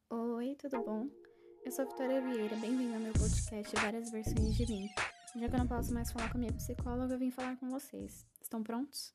Oi, tudo bom? Eu sou a Vitória Vieira, bem-vinda ao meu podcast Várias Versões de Mim. Já que eu não posso mais falar com a minha psicóloga, eu vim falar com vocês. Estão prontos?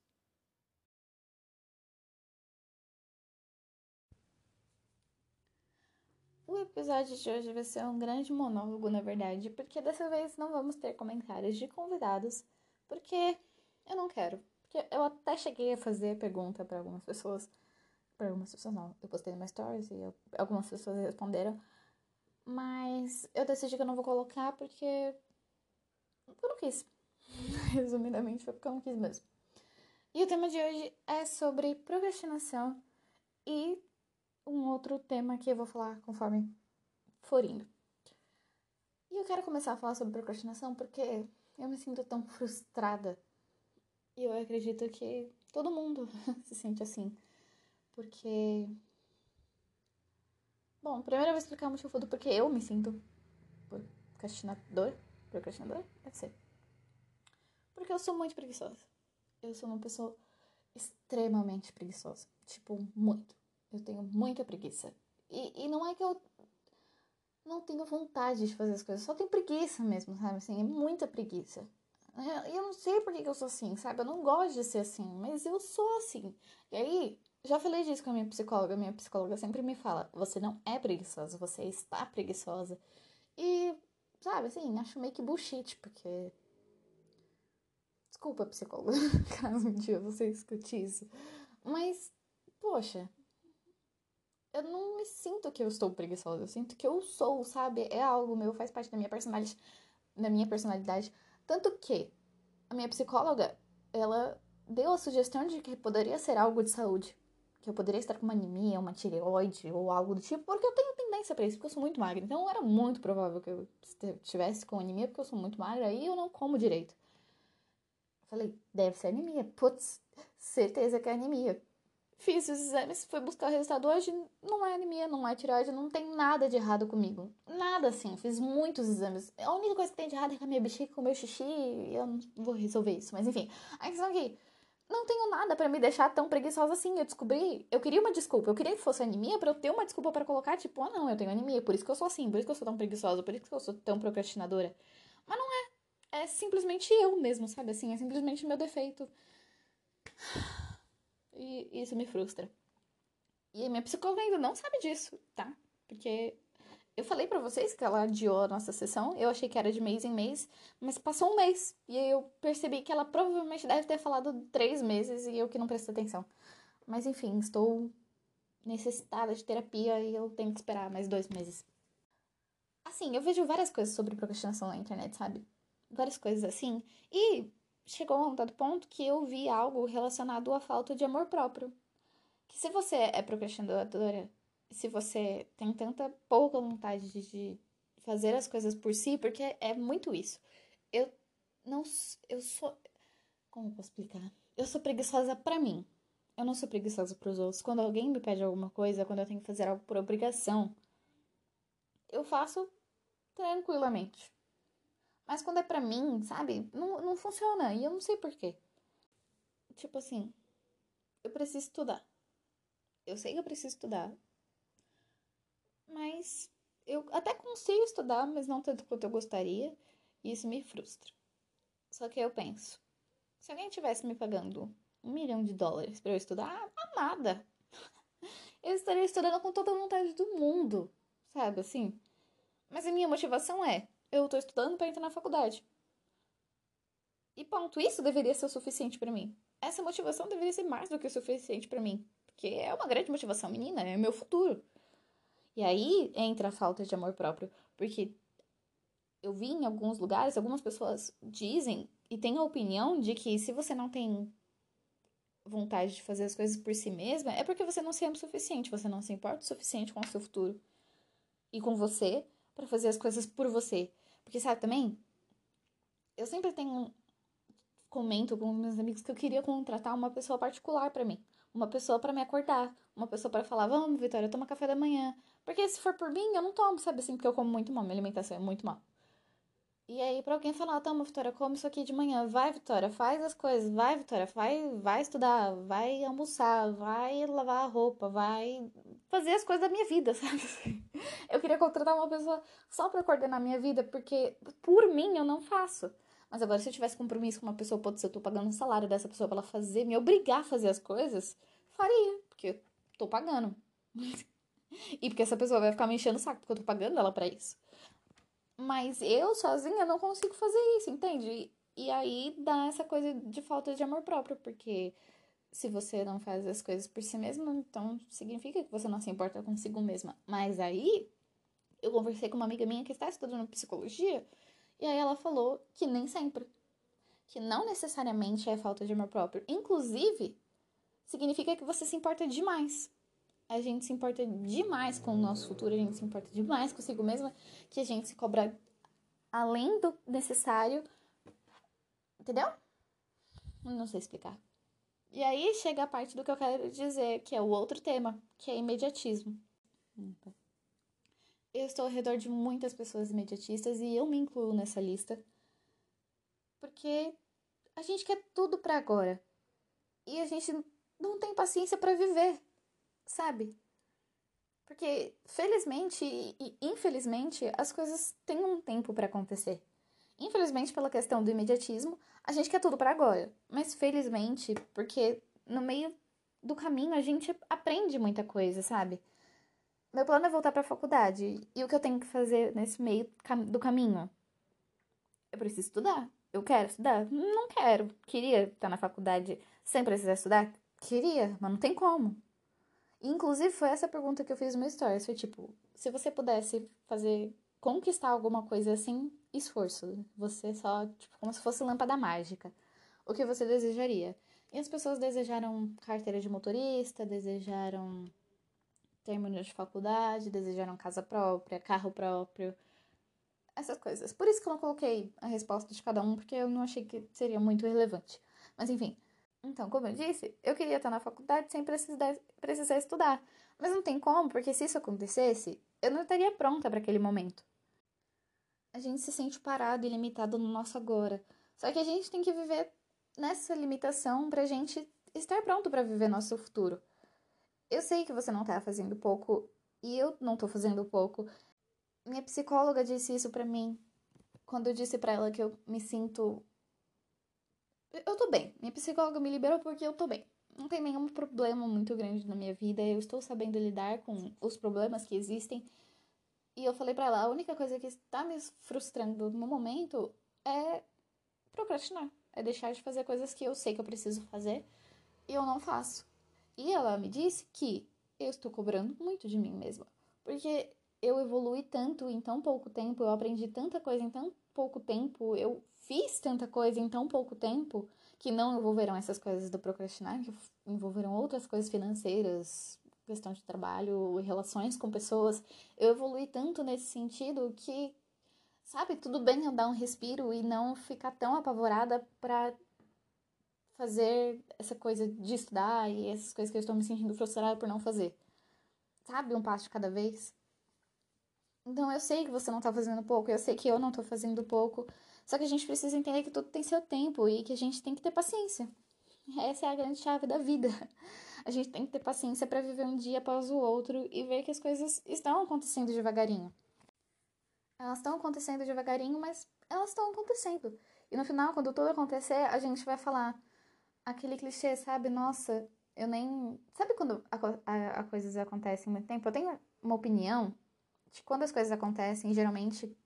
O episódio de hoje vai ser um grande monólogo, na verdade, porque dessa vez não vamos ter comentários de convidados, porque eu não quero. Porque eu até cheguei a fazer pergunta para algumas pessoas. Para algumas pessoas não, eu postei no stories e algumas pessoas responderam. Mas eu decidi que eu não vou colocar porque eu não quis. Resumidamente, foi porque eu não quis mesmo. E o tema de hoje é sobre procrastinação e um outro tema que eu vou falar conforme for indo. E eu quero começar a falar sobre procrastinação porque eu me sinto tão frustrada. E eu acredito que todo mundo se sente assim. Porque. Bom, primeiro eu vou explicar o motivo do porquê eu me sinto procrastinador. Procrastinador? Deve ser. Porque eu sou muito preguiçosa. Eu sou uma pessoa extremamente preguiçosa. Tipo, muito. Eu tenho muita preguiça. E não é que eu não tenho vontade de fazer as coisas, só tenho preguiça mesmo, sabe? Assim, é muita preguiça. Eu não sei por que eu sou assim, sabe? Eu não gosto de ser assim, mas eu sou assim. E aí, já falei disso com a minha psicóloga sempre me fala: você não é preguiçosa, você está preguiçosa. E, sabe, assim, acho meio que bullshit, porque. Desculpa, psicóloga, caso um dia você escute isso. Mas, poxa, eu não me sinto que eu estou preguiçosa, eu sinto que eu sou, sabe? É algo meu, faz parte da minha personalidade. Tanto que a minha psicóloga, ela deu a sugestão de que poderia ser algo de saúde. Que eu poderia estar com uma anemia, uma tireoide ou algo do tipo, porque eu tenho tendência pra isso, porque eu sou muito magra. Então era muito provável que eu estivesse com anemia, porque eu sou muito magra e eu não como direito. Eu falei, deve ser anemia. Putz, certeza que é anemia. Fiz os exames, fui buscar o resultado hoje, não é anemia, não é tireoide, não tem nada de errado comigo. Nada assim, fiz muitos exames. A única coisa que tem de errado é com a minha bexiga, com o meu xixi, e eu não vou resolver isso. Mas enfim, a questão é que não tenho nada pra me deixar tão preguiçosa assim. Eu descobri, eu queria uma desculpa, eu queria que fosse anemia pra eu ter uma desculpa pra colocar, tipo, ah não, eu tenho anemia, por isso que eu sou assim, por isso que eu sou tão preguiçosa, por isso que eu sou tão procrastinadora. Mas não é simplesmente eu mesmo, sabe assim, é simplesmente meu defeito. E isso me frustra. E a minha psicóloga ainda não sabe disso, tá? Porque eu falei pra vocês que ela adiou a nossa sessão, eu achei que era de mês em mês, mas passou um mês. E aí eu percebi que ela provavelmente deve ter falado 3 meses e eu que não prestei atenção. Mas enfim, estou necessitada de terapia e eu tenho que esperar mais 2 meses. Assim, eu vejo várias coisas sobre procrastinação na internet, sabe? Várias coisas assim. E chegou a um dado ponto que eu vi algo relacionado à falta de amor próprio. Que se você é procrastinadora, se você tem tanta pouca vontade de fazer as coisas por si, porque é muito isso. Eu não, eu sou, como eu posso explicar? Eu sou preguiçosa pra mim. Eu não sou preguiçosa pros outros. Quando alguém me pede alguma coisa, quando eu tenho que fazer algo por obrigação, eu faço tranquilamente. Mas quando é pra mim, sabe? Não funciona. E eu não sei por quê. Tipo assim, eu preciso estudar. Eu sei que eu preciso estudar. Mas eu até consigo estudar, mas não tanto quanto eu gostaria, e isso me frustra. Só que eu penso, se alguém tivesse me pagando US$ 1 milhão para eu estudar, amada, eu estaria estudando com toda a vontade do mundo, sabe assim? Mas a minha motivação é, eu tô estudando para entrar na faculdade. E ponto, isso deveria ser o suficiente para mim. Essa motivação deveria ser mais do que o suficiente para mim, porque é uma grande motivação, menina, é meu futuro. E aí entra a falta de amor próprio, porque eu vi em alguns lugares, algumas pessoas dizem e têm a opinião de que se você não tem vontade de fazer as coisas por si mesma, é porque você não se ama o suficiente, você não se importa o suficiente com o seu futuro e com você para fazer as coisas por você. Porque sabe também, eu sempre tenho comento com meus amigos que eu queria contratar uma pessoa particular para mim, uma pessoa para me acordar, uma pessoa para falar, vamos, Vitória, toma café da manhã. Porque se for por mim, eu não tomo, sabe assim, porque eu como muito mal, minha alimentação é muito mal. E aí, pra alguém falar, toma, Vitória, come isso aqui de manhã. Vai, Vitória, faz as coisas. Vai, Vitória, vai estudar. Vai almoçar. Vai lavar a roupa. Vai fazer as coisas da minha vida, sabe? Eu queria contratar uma pessoa só pra coordenar a minha vida, porque por mim eu não faço. Mas agora, se eu tivesse compromisso com uma pessoa, pode ser, eu tô pagando um salário dessa pessoa pra ela fazer, me obrigar a fazer as coisas, faria, porque eu tô pagando. E porque essa pessoa vai ficar me enchendo o saco, porque eu tô pagando ela pra isso. Mas eu sozinha não consigo fazer isso, entende? E aí dá essa coisa de falta de amor próprio, porque se você não faz as coisas por si mesma, então significa que você não se importa consigo mesma. Mas aí eu conversei com uma amiga minha que está estudando psicologia, e aí ela falou que nem sempre, que não necessariamente é falta de amor próprio. Inclusive, significa que você se importa demais. A gente se importa demais com o nosso futuro, a gente se importa demais consigo mesma, que a gente se cobra além do necessário, entendeu? Não sei explicar. E aí chega a parte do que eu quero dizer, que é o outro tema, que é imediatismo. Eu estou ao redor de muitas pessoas imediatistas e eu me incluo nessa lista, porque a gente quer tudo pra agora e a gente não tem paciência pra viver, sabe? Porque felizmente e infelizmente as coisas têm um tempo pra acontecer. Infelizmente, pela questão do imediatismo, a gente quer tudo para agora. Mas felizmente, porque no meio do caminho a gente aprende muita coisa, sabe? Meu plano é voltar para a faculdade. E o que eu tenho que fazer nesse meio do caminho? Eu preciso estudar. Eu quero estudar? Não quero. Queria estar na faculdade sem precisar estudar? Queria, mas não tem como. E, inclusive, foi essa pergunta que eu fiz no meu stories. Foi tipo, se você pudesse fazer, conquistar alguma coisa sem esforço, você só, tipo, como se fosse lâmpada mágica, o que você desejaria? E as pessoas desejaram carteira de motorista, desejaram término de faculdade, desejaram casa própria, carro próprio, essas coisas. Por isso que eu não coloquei a resposta de cada um, porque eu não achei que seria muito relevante. Mas enfim. Então, como eu disse, eu queria estar na faculdade sem precisar estudar. Mas não tem como, porque se isso acontecesse, eu não estaria pronta para aquele momento. A gente se sente parado e limitado no nosso agora. Só que a gente tem que viver nessa limitação pra gente estar pronto para viver nosso futuro. Eu sei que você não tá fazendo pouco e eu não tô fazendo pouco. Minha psicóloga disse isso pra mim quando eu disse pra ela que eu me sinto. Eu tô bem. Minha psicóloga me liberou porque eu tô bem. Não tem nenhum problema muito grande na minha vida. Eu estou sabendo lidar com os problemas que existem. E eu falei pra ela: a única coisa que está me frustrando no momento é procrastinar. É deixar de fazer coisas que eu sei que eu preciso fazer e eu não faço. E ela me disse que eu estou cobrando muito de mim mesma. Porque eu evolui tanto em tão pouco tempo, eu aprendi tanta coisa em tão pouco tempo, eu fiz tanta coisa em tão pouco tempo, que não envolverão essas coisas do procrastinar, que envolverão outras coisas financeiras, questão de trabalho, relações com pessoas. Eu evolui tanto nesse sentido que, sabe, tudo bem eu dar um respiro e não ficar tão apavorada pra fazer essa coisa de estudar e essas coisas que eu estou me sentindo frustrada por não fazer. Sabe, um passo de cada vez. Então eu sei que você não tá fazendo pouco, eu sei que eu não tô fazendo pouco. Só que a gente precisa entender que tudo tem seu tempo e que a gente tem que ter paciência. Essa é a grande chave da vida. A gente tem que ter paciência para viver um dia após o outro e ver que as coisas estão acontecendo devagarinho. Elas estão acontecendo devagarinho, mas elas estão acontecendo. E no final, quando tudo acontecer, a gente vai falar aquele clichê, sabe? Nossa, eu nem. Sabe quando a coisas acontecem muito tempo? Eu tenho uma opinião de quando as coisas acontecem, geralmente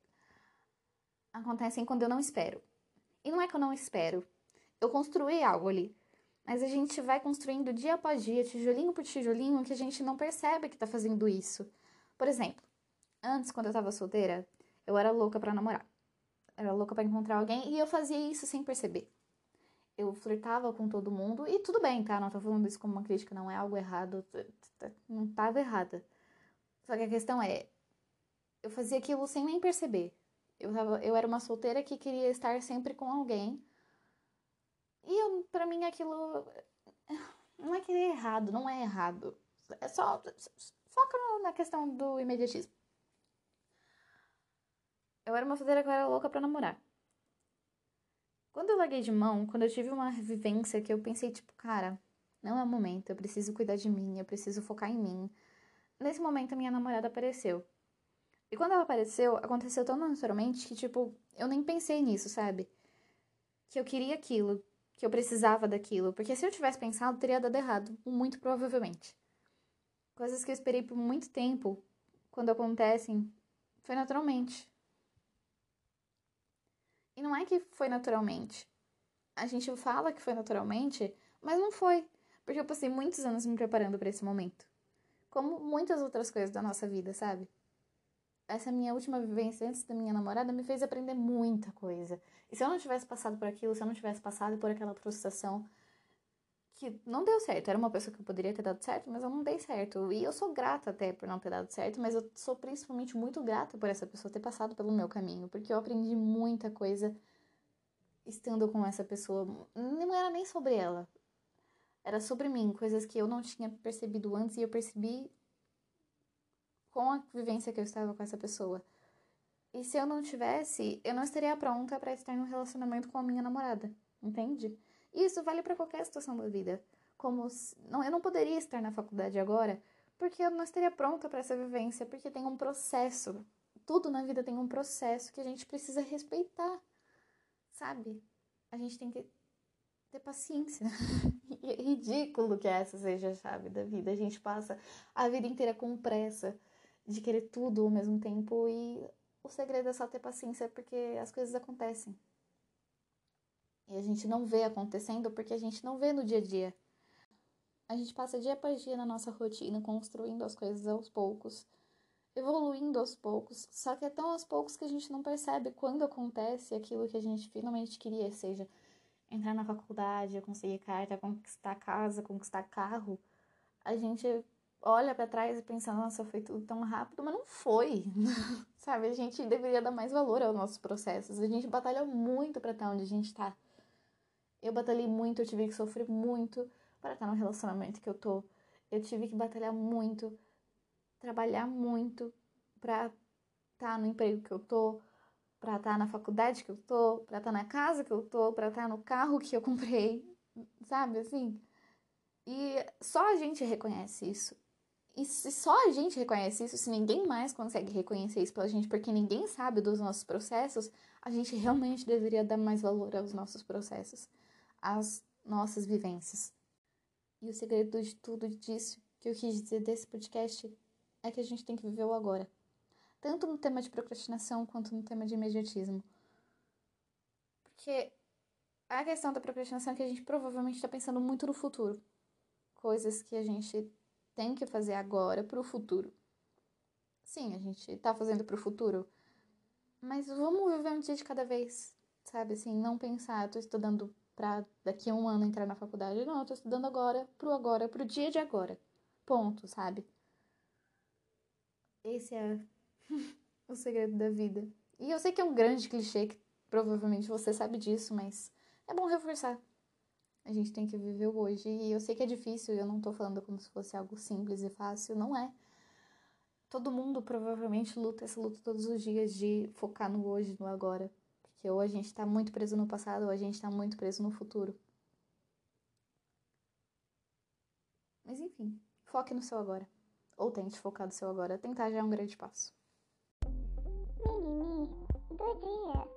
acontecem quando eu não espero. E não é que eu não espero. Eu construí algo ali. Mas a gente vai construindo dia após dia, tijolinho por tijolinho, que a gente não percebe que tá fazendo isso. Por exemplo, antes, quando eu tava solteira, eu era louca pra namorar. Era louca pra encontrar alguém e eu fazia isso sem perceber. Eu flertava com todo mundo e tudo bem, tá? Não tô falando isso como uma crítica, não é algo errado. Não tava errada. Só que a questão é, eu fazia aquilo sem nem perceber. Eu era uma solteira que queria estar sempre com alguém. E pra mim aquilo não é que é errado, não é errado. É só foca na questão do imediatismo. Eu era uma solteira que eu era louca pra namorar. Quando eu larguei de mão, quando eu tive uma vivência que eu pensei, tipo, cara, não é o momento, eu preciso cuidar de mim, eu preciso focar em mim. Nesse momento, a minha namorada apareceu. E quando ela apareceu, aconteceu tão naturalmente que, tipo, eu nem pensei nisso, sabe? Que eu queria aquilo, que eu precisava daquilo. Porque se eu tivesse pensado, teria dado errado, muito provavelmente. Coisas que eu esperei por muito tempo, quando acontecem, foi naturalmente. E não é que foi naturalmente. A gente fala que foi naturalmente, mas não foi. Porque eu passei muitos anos me preparando para esse momento. Como muitas outras coisas da nossa vida, sabe? Essa minha última vivência antes da minha namorada me fez aprender muita coisa. E se eu não tivesse passado por aquilo, se eu não tivesse passado por aquela frustração que não deu certo, era uma pessoa que eu poderia ter dado certo, mas eu não dei certo. E eu sou grata até por não ter dado certo, mas eu sou principalmente muito grata por essa pessoa ter passado pelo meu caminho, porque eu aprendi muita coisa estando com essa pessoa. Não era nem sobre ela, era sobre mim, coisas que eu não tinha percebido antes e eu percebi com a vivência que eu estava com essa pessoa. E se eu não tivesse, eu não estaria pronta para estar num relacionamento com a minha namorada, entende? E isso vale para qualquer situação da vida. Como não, eu não poderia estar na faculdade agora, porque eu não estaria pronta para essa vivência, porque tem um processo. Tudo na vida tem um processo que a gente precisa respeitar, sabe? A gente tem que ter paciência. E é ridículo que essa seja a chave da vida. A gente passa a vida inteira com pressa de querer tudo ao mesmo tempo e o segredo é só ter paciência porque as coisas acontecem. E a gente não vê acontecendo porque a gente não vê no dia a dia. A gente passa dia após dia na nossa rotina, construindo as coisas aos poucos, evoluindo aos poucos. Só que é tão aos poucos que a gente não percebe quando acontece aquilo que a gente finalmente queria, seja entrar na faculdade, conseguir carta, conquistar casa, conquistar carro. A gente olha pra trás e pensa, nossa, foi tudo tão rápido, mas não foi. Sabe? A gente deveria dar mais valor aos nossos processos. A gente batalha muito pra estar onde a gente tá. Eu batalhei muito, eu tive que sofrer muito para estar no relacionamento que eu tô. Eu tive que batalhar muito, trabalhar muito pra estar no emprego que eu tô, pra estar na faculdade que eu tô, pra estar na casa que eu tô, pra estar no carro que eu comprei, sabe assim? E só a gente reconhece isso. E se só a gente reconhece isso, se ninguém mais consegue reconhecer isso pela gente, porque ninguém sabe dos nossos processos, a gente realmente deveria dar mais valor aos nossos processos, às nossas vivências. E o segredo de tudo disso, que eu quis dizer desse podcast, é que a gente tem que viver o agora. Tanto no tema de procrastinação, quanto no tema de imediatismo. Porque a questão da procrastinação é que a gente provavelmente está pensando muito no futuro. Coisas que a gente tem que fazer agora pro futuro. Sim, a gente tá fazendo pro futuro, mas vamos viver um dia de cada vez, sabe? Assim, não pensar, eu tô estudando pra daqui a um ano entrar na faculdade. Não, eu tô estudando agora, pro dia de agora. Ponto, sabe? Esse é o segredo da vida. E eu sei que é um grande clichê, que provavelmente você sabe disso, mas é bom reforçar. A gente tem que viver o hoje. E eu sei que é difícil, eu não tô falando como se fosse algo simples e fácil, não é. Todo mundo provavelmente luta essa luta todos os dias de focar no hoje, no agora. Porque ou a gente tá muito preso no passado, ou a gente tá muito preso no futuro. Mas enfim, foque no seu agora. Ou tente focar no seu agora. Tentar já é um grande passo. Mimimi do dia.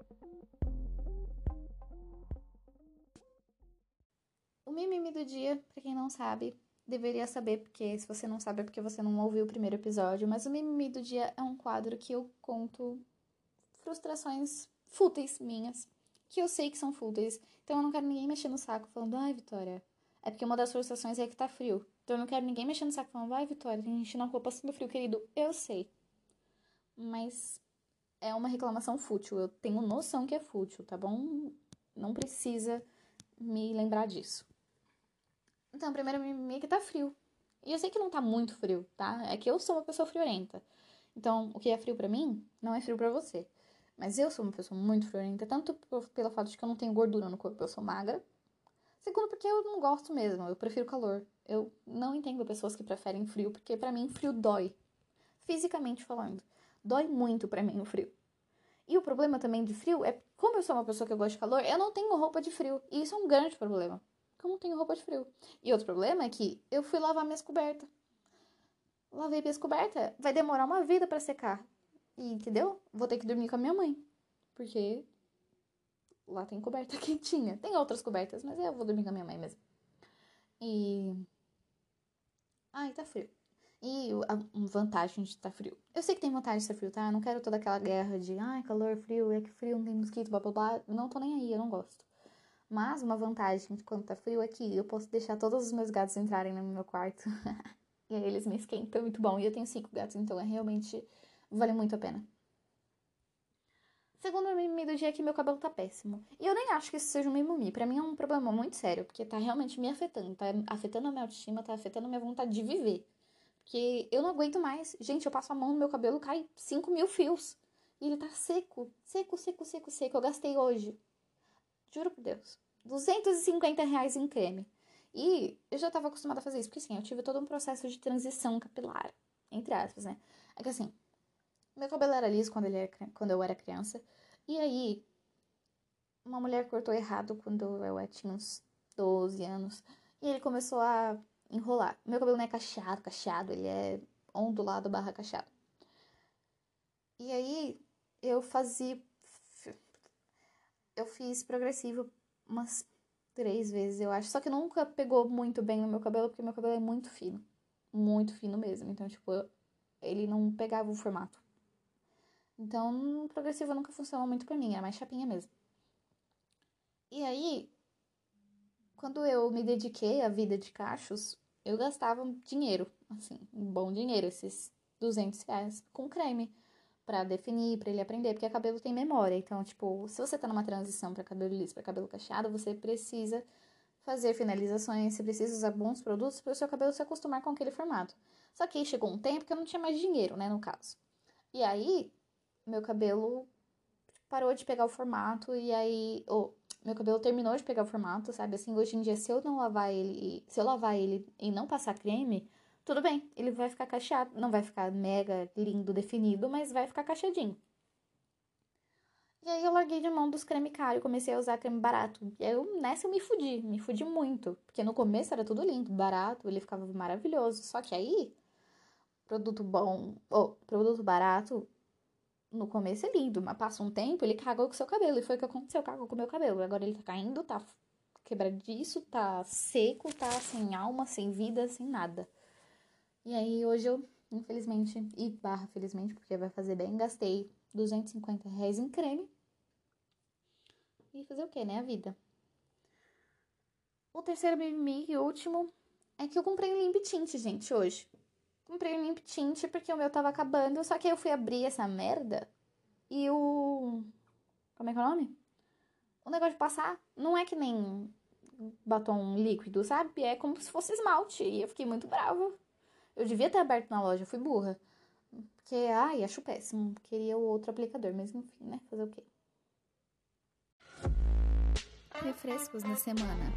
O mimimi do dia, pra quem não sabe, deveria saber, porque se você não sabe é porque você não ouviu o primeiro episódio, mas o mimimi do dia é um quadro que eu conto frustrações fúteis minhas, que eu sei que são fúteis. Então eu não quero ninguém mexer no saco falando, ai, Vitória. É porque uma das frustrações é que tá frio. Então eu não quero ninguém mexer no saco falando, ai, Vitória, a gente não ficou passando frio, querido. Eu sei. Mas é uma reclamação fútil. Eu tenho noção que é fútil, tá bom? Não precisa me lembrar disso. Então, primeiro mimimi é que tá frio. E eu sei que não tá muito frio, tá? É que eu sou uma pessoa friorenta. Então, o que é frio pra mim, não é frio pra você. Mas eu sou uma pessoa muito friorenta, tanto pelo fato de que eu não tenho gordura no corpo, eu sou magra. Segundo, porque eu não gosto mesmo, eu prefiro calor. Eu não entendo pessoas que preferem frio, porque pra mim frio dói. Fisicamente falando. Dói muito pra mim o frio. E o problema também de frio é, como eu sou uma pessoa que gosta de calor, eu não tenho roupa de frio. E isso é um grande problema. Porque eu não tenho roupa de frio. E outro problema é que eu fui lavar minhas cobertas. Lavei minhas cobertas, vai demorar uma vida pra secar. E, entendeu? Vou ter que dormir com a minha mãe. Porque lá tem coberta quentinha. Tem outras cobertas, mas eu vou dormir com a minha mãe mesmo. E... Ai, tá frio. E a vantagem de estar frio. Eu sei que tem vantagem de estar frio, tá? Eu não quero toda aquela guerra de ai, calor, frio, é que frio, não tem mosquito, blá blá blá. Eu não tô nem aí, eu não gosto. Mas uma vantagem de quando tá frio é que eu posso deixar todos os meus gatos entrarem no meu quarto. E aí eles me esquentam muito bom. E eu tenho 5 gatos, então é realmente vale muito a pena. Segundo mimimi do dia é que meu cabelo tá péssimo. E eu nem acho que isso seja um mimimi. Pra mim é um problema muito sério, porque tá realmente me afetando. Tá afetando a minha autoestima, tá afetando a minha vontade de viver. Porque eu não aguento mais. Gente, eu passo a mão no meu cabelo, cai 5.000 fios. E ele tá seco. Seco, seco, seco, seco. Eu gastei hoje. Juro por Deus. R$ 250 em creme. E eu já tava acostumada a fazer isso. Porque assim, eu tive todo um processo de transição capilar. Entre aspas, né? É que assim, meu cabelo era liso quando eu era criança. E aí, uma mulher cortou errado quando eu tinha uns 12 anos. E ele começou a enrolar. Meu cabelo não é cacheado, cacheado. Ele é ondulado barra cacheado. E aí, eu fazia... Eu fiz progressivo umas 3 vezes, eu acho. Só que nunca pegou muito bem no meu cabelo, porque meu cabelo é muito fino. Muito fino mesmo. Então, tipo, ele não pegava o formato. Então, progressivo nunca funcionou muito pra mim. Era mais chapinha mesmo. E aí, quando eu me dediquei à vida de cachos, eu gastava dinheiro, assim, um bom dinheiro, esses R$ 200 com creme pra definir, pra ele aprender, porque cabelo tem memória. Então, tipo, se você tá numa transição pra cabelo liso, pra cabelo cacheado, você precisa fazer finalizações, você precisa usar bons produtos para o seu cabelo se acostumar com aquele formato. Só que aí chegou um tempo que eu não tinha mais dinheiro, né, no caso. E aí, meu cabelo parou de pegar o formato e aí, meu cabelo terminou de pegar o formato, sabe? Assim, hoje em dia, se eu lavar ele e não passar creme, tudo bem, ele vai ficar cacheado, não vai ficar mega lindo, definido, mas vai ficar cacheadinho. E aí eu larguei de mão dos creme caro e comecei a usar creme barato. E aí nessa eu me fudi muito. Porque no começo era tudo lindo, barato, ele ficava maravilhoso. Só que aí, produto bom, produto barato, no começo é lindo, mas passa um tempo, ele cagou com o seu cabelo. E foi o que aconteceu, cagou com o meu cabelo. Agora ele tá caindo, tá quebradiço, tá seco, tá sem alma, sem vida, sem nada. E aí hoje eu, infelizmente, e barra felizmente, porque vai fazer bem, gastei R$ 250 em creme. E fazer o quê, né? A vida. O terceiro mimimi e último é que eu comprei um limp tint, gente, hoje. Comprei um limp tint porque o meu tava acabando, só que aí eu fui abrir essa merda e o... Como é que é o nome? O negócio de passar não é que nem batom líquido, sabe? É como se fosse esmalte. E eu fiquei muito brava. Eu devia ter aberto na loja, fui burra. Porque, ai, acho péssimo. Queria o outro aplicador, mas enfim, né? Fazer o quê? Refrescos da semana.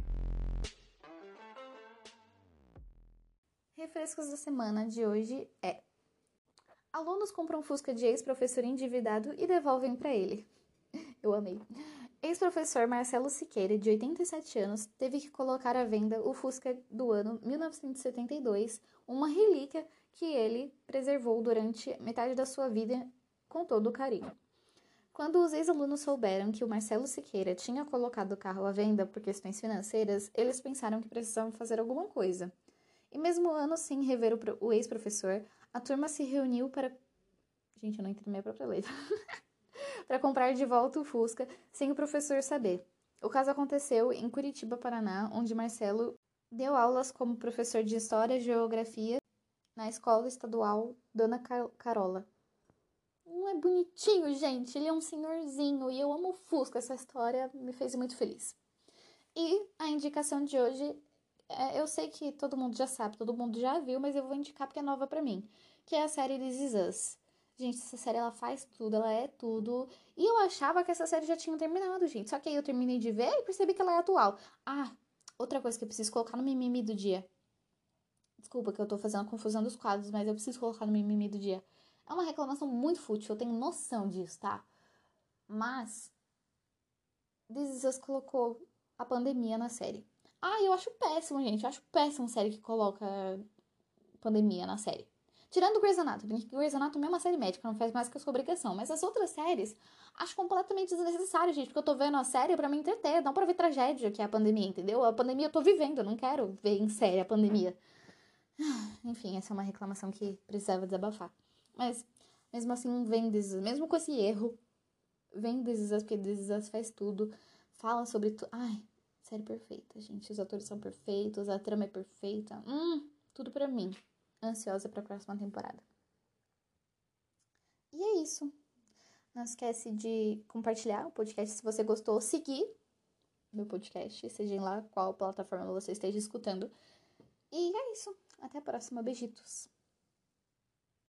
Refrescos da semana de hoje é: alunos compram Fusca de ex-professor endividado e devolvem para ele. Eu amei. Ex-professor Marcelo Siqueira, de 87 anos, teve que colocar à venda o Fusca do ano 1972, uma relíquia que ele preservou durante metade da sua vida com todo o carinho. Quando os ex-alunos souberam que o Marcelo Siqueira tinha colocado o carro à venda por questões financeiras, eles pensaram que precisavam fazer alguma coisa. E mesmo anos sem rever o ex-professor, a turma se reuniu para... Gente, eu não entendo minha própria letra. Para comprar de volta o Fusca, sem o professor saber. O caso aconteceu em Curitiba, Paraná, onde Marcelo deu aulas como professor de História e Geografia na Escola Estadual Dona Carola. Não é bonitinho, gente? Ele é um senhorzinho e eu amo o Fusca. Essa história me fez muito feliz. E a indicação de hoje, eu sei que todo mundo já sabe, todo mundo já viu, mas eu vou indicar porque é nova pra mim, que é a série This Is Us. Gente, essa série, ela faz tudo, ela é tudo. E eu achava que essa série já tinha terminado, gente. Só que aí eu terminei de ver e percebi que ela é atual. Ah, outra coisa que eu preciso colocar no mimimi do dia. Desculpa que eu tô fazendo a confusão dos quadros, mas eu preciso colocar no mimimi do dia. É uma reclamação muito fútil, eu tenho noção disso, tá? Mas This Is Us colocou a pandemia na série. Eu acho péssimo, gente. Eu acho péssimo série que coloca pandemia na série. Tirando Grey's Anatomy, que Grey's Anatomy é uma série médica, não faz mais que a sua obrigação. Mas as outras séries, acho completamente desnecessário, gente. Porque eu tô vendo a série pra me entreter, não pra ver tragédia, que é a pandemia, entendeu? A pandemia eu tô vivendo, eu não quero ver em série a pandemia. Enfim, essa é uma reclamação que precisava desabafar. Mas, mesmo assim, vem This Is Us. Mesmo com esse erro, vem This Is Us, porque This Is Us faz tudo. Fala sobre tudo. Série perfeita, gente. Os atores são perfeitos, a trama é perfeita. Tudo pra mim. Ansiosa pra próxima temporada. E é isso. Não esquece de compartilhar o podcast se você gostou. Seguir meu podcast, seja em lá qual plataforma você esteja escutando. E é isso. Até a próxima. Beijitos.